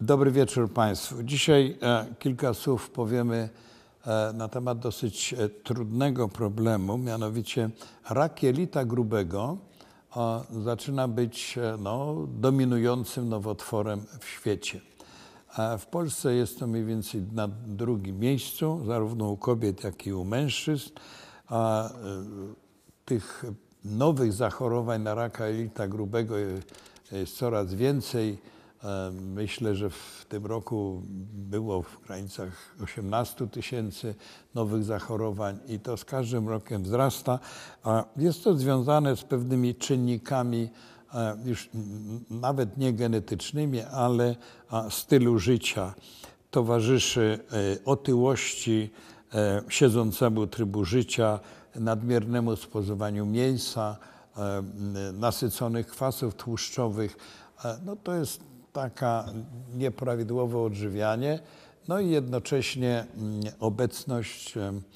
Dobry wieczór Państwu. Dzisiaj kilka słów powiemy na temat dosyć trudnego problemu, mianowicie rak jelita grubego zaczyna być dominującym nowotworem w świecie. W Polsce jest to mniej więcej na drugim miejscu, zarówno u kobiet, jak i u mężczyzn. Tych nowych zachorowań na raka jelita grubego jest coraz więcej. Myślę, że w tym roku było w granicach 18 000 nowych zachorowań i to z każdym rokiem wzrasta. Jest to związane z pewnymi czynnikami już nawet nie genetycznymi, ale stylu życia. Towarzyszy otyłości, siedzącemu trybu życia, nadmiernemu spożywaniu mięsa, nasyconych kwasów tłuszczowych. To jest taka nieprawidłowe odżywianie, i jednocześnie obecność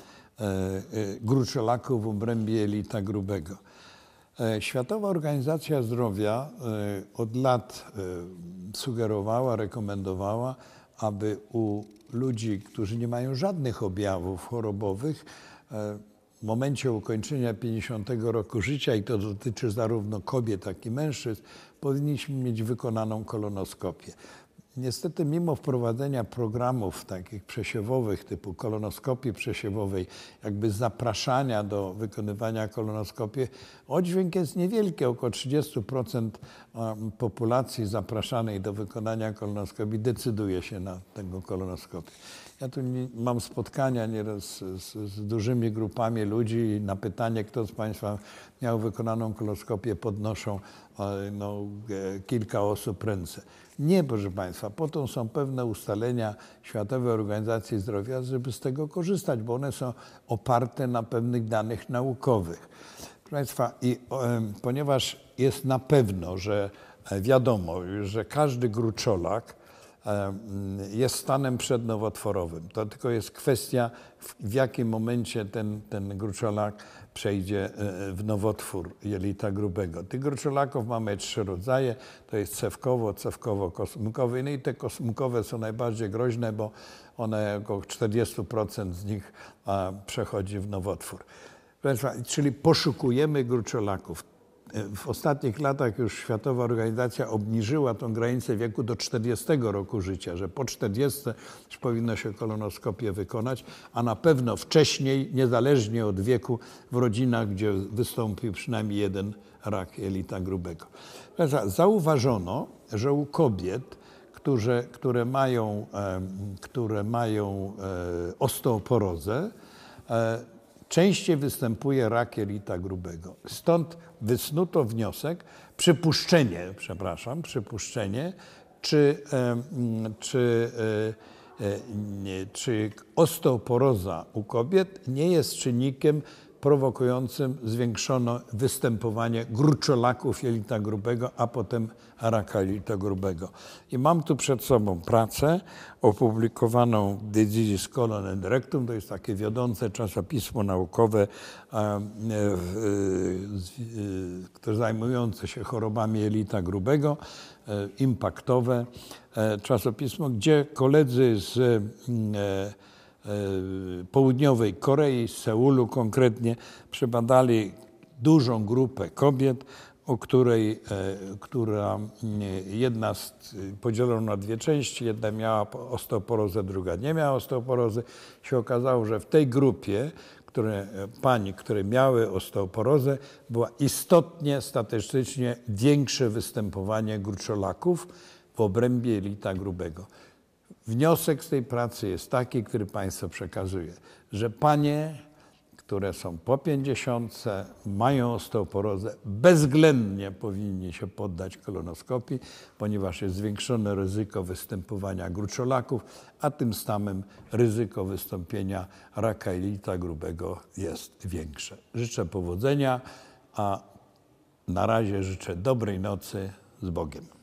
gruczolaków w obrębie jelita grubego. Światowa Organizacja Zdrowia od lat sugerowała, rekomendowała, aby u ludzi, którzy nie mają żadnych objawów chorobowych, w momencie ukończenia 50 roku życia, i to dotyczy zarówno kobiet, jak i mężczyzn, powinniśmy mieć wykonaną kolonoskopię. Niestety mimo wprowadzenia programów takich przesiewowych typu kolonoskopii przesiewowej, jakby zapraszania do wykonywania kolonoskopii, oddźwięk jest niewielki, około 30% populacji zapraszanej do wykonania kolonoskopii decyduje się na tę kolonoskopię. Ja tu mam spotkania nieraz z dużymi grupami ludzi i na pytanie, kto z Państwa miał wykonaną kolonoskopię, podnoszą kilka osób ręce. Nie, proszę Państwa, po to są pewne ustalenia Światowej Organizacji Zdrowia, żeby z tego korzystać, bo one są oparte na pewnych danych naukowych. Proszę Państwa, ponieważ jest na pewno, że wiadomo, że każdy gruczolak jest stanem przednowotworowym. To tylko jest kwestia, w jakim momencie ten gruczolak przejdzie w nowotwór jelita grubego. Tych gruczolaków mamy 3 rodzaje. To jest cewkowo, cewkowo-kosmykowy. I te kosmykowe są najbardziej groźne, bo one około 40% z nich przechodzi w nowotwór. Czyli poszukujemy gruczolaków. W ostatnich latach już Światowa Organizacja obniżyła tą granicę wieku do 40 roku życia, że po 40 już powinno się kolonoskopię wykonać, a na pewno wcześniej, niezależnie od wieku, w rodzinach, gdzie wystąpił przynajmniej jeden rak jelita grubego. Zauważono, że u kobiet, które mają osteoporozę, częściej występuje rak jelita grubego. Stąd wysnuto wniosek, przypuszczenie, czy osteoporoza u kobiet nie jest czynnikiem prowokującym zwiększone występowanie gruczolaków jelita grubego, a potem raka jelita grubego. I mam tu przed sobą pracę opublikowaną w Diseases Colon and Rectum. To jest takie wiodące czasopismo naukowe, które zajmujące się chorobami jelita grubego, impaktowe czasopismo, gdzie koledzy z Południowej Korei, z Seulu konkretnie, przebadali dużą grupę kobiet, która jedna podzielono na 2 części, jedna miała osteoporozę, druga nie miała osteoporozy. Się okazało, że w tej grupie pań, które miały osteoporozę, było istotnie, statystycznie większe występowanie gruczolaków w obrębie jelita grubego. Wniosek z tej pracy jest taki, który Państwu przekazuję, że panie, które są po 50, mają osteoporozę, bezwzględnie powinni się poddać kolonoskopii, ponieważ jest zwiększone ryzyko występowania gruczolaków, a tym samym ryzyko wystąpienia raka jelita grubego jest większe. Życzę powodzenia, a na razie życzę dobrej nocy, z Bogiem.